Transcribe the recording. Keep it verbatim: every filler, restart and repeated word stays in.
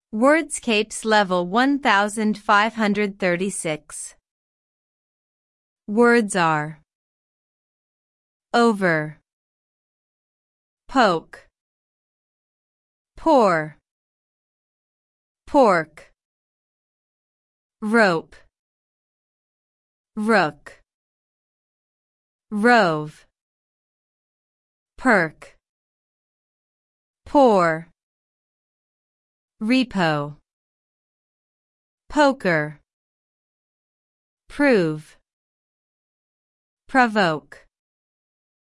Wordscapes level one thousand five hundred thirty-six. Words are over, poke, pour, pork, rope, rook, rove, perk, pour, repo, poker, prove, provoke.